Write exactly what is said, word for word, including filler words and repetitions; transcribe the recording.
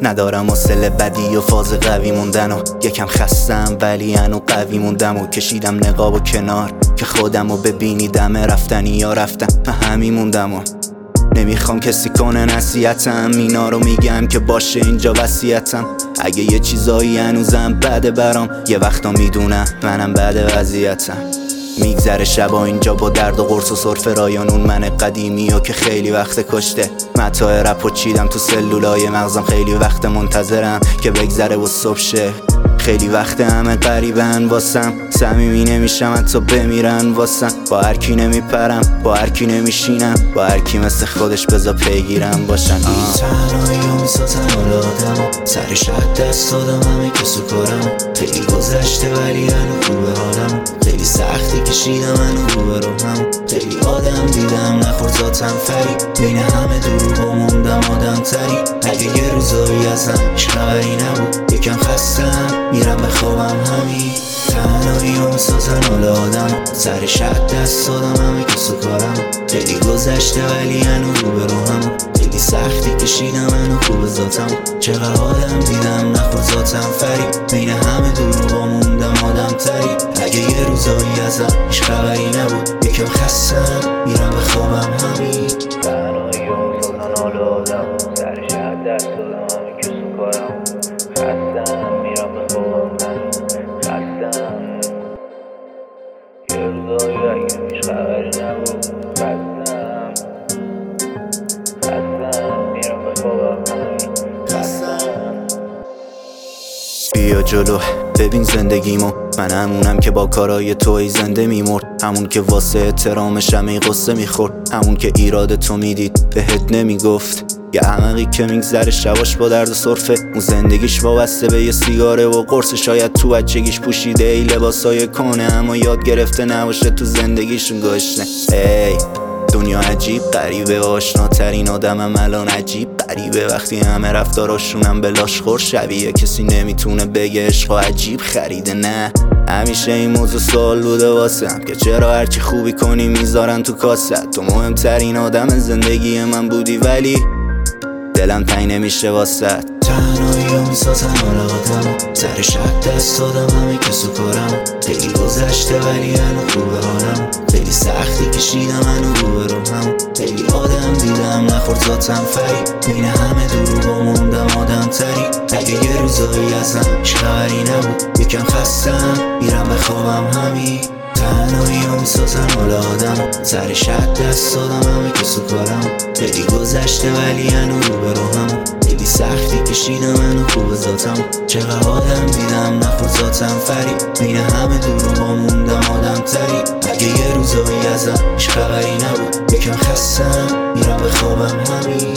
ندارم حوصله بدی و فاز قوی موندن و یکم خستم ولی هنو قوی موندم و کشیدم نقاب و کنار که خودم رو ببینی دم رفتنی یا رفتم من همین موندم و نمیخوام کسی کنه نصیحتم، اینا رو میگم که باشه اینجا وصیتم. اگه یه چیزایی هنوزم بده برام، یه وقتا میدونم منم بده وضعیتم. میگذره شبا اینجا با درد و قرص و سرفه رایانون من قدیمی و که خیلی وقت کشته. متاع رپ و چیدم تو سلولای مغزم، خیلی وقت منتظرم که بگذره و صبح شه. خیلی وقت همه غریبن واسم، صمیمی نمیشم حتی بمیرن واسم. با هر کی نمیپرم، با هر کی نمیشینم، با هر کی مثل خودش بذار پیگیرم باشن. تنهایی رو میسازن حال آدم، سر شد دست دادم همه کسو کارم. خیلی گذشته ولی هنو خوبه حالم، خیلی سختی کشیدم هنو رو به روهم. خیلی آدم دیدم نخورد ذاتم فری، بین همه دروغا موندم آدم تری. اگه یه روزایی ازم هیچ خبری نبود، یکم خستم میرم به خوابم همین. تنهایی رو میسازن حال آدم، سر شد دست دادم همه کسو کارم. خیلی گذشته ولی هنو رو به روهم، خیلی سختی کشیدم هنو خوب ذاتم. چقدر آدم دیدم نخورد ذاتم فری، بین همه دروغا موندم آدم تری. اگه یه روزایی ازم هیچ خبری نبود، یکم خستم میرم به خوابم همین. تنهایی رو میسازن حال آدم، سر شد دست دادم همه کسو کارم. خستم میرم به خوابم همین. خستم یه روزایی اگه هیچ خبری نبود. خستم خستم میرم به خوابم همین. خستم بیا جلو ببین زندگیمو، من همونم که با کارای توی زنده میمرد. همون که واسه احترامش همه قصه میخورد، همون که ایراد تو میدید بهت نمیگفت. یه احمقی که میگذره شباش با درد و سرفه، اون زندگیش وابسته به یه سیگاره و قرص. شاید تو بچگیش پوشیده ای لباسای کنه، اما یاد گرفته نباشه تو زندگیشون گشنه. ای دنیا عجیب غریبه، آشناترین آدمم الان عجیب غریبه. وقتی همه رفتاراشونم به لاشخور شبیه، کسی نمیتونه بگه عشق عجیب خریده. نه همیشه این موضوع سوال بوده واسم که چرا هرچی خوبی کنی میذارن تو کاست. تو مهمترین آدم زندگی من بودی ولی دلم تنگ نمیشه واسط. تنهایی رو میسازن حال آدم، سر شد دست دادم همه کسو کارم. خیلی گذشته ولی هنو خوبه حالم، خیلی سختی کشیدم هنو رو به روهم. خیلی آدم دیدم نخورد ذاتم فری، بین همه دروغا موندم آدم تری. اگه یه روزایی ازم هیچ خبری نبود، یکم خستم میرم به خوابم همین. تنهایی رو میسازن حال آدم، سر شد دست دادم همه کسو کارم. خیلی گذشته ولی هنو رو به روهم، خیلی سختی کشیدم هنو خوب ذاتم. چقدر آدم دیدم نخورد ذاتم فری، بین همه دروغا موندم آدم تری. اگه یه روزایی ازم هیچ خبری نبود، یکم خستم میرم به خوابم همین.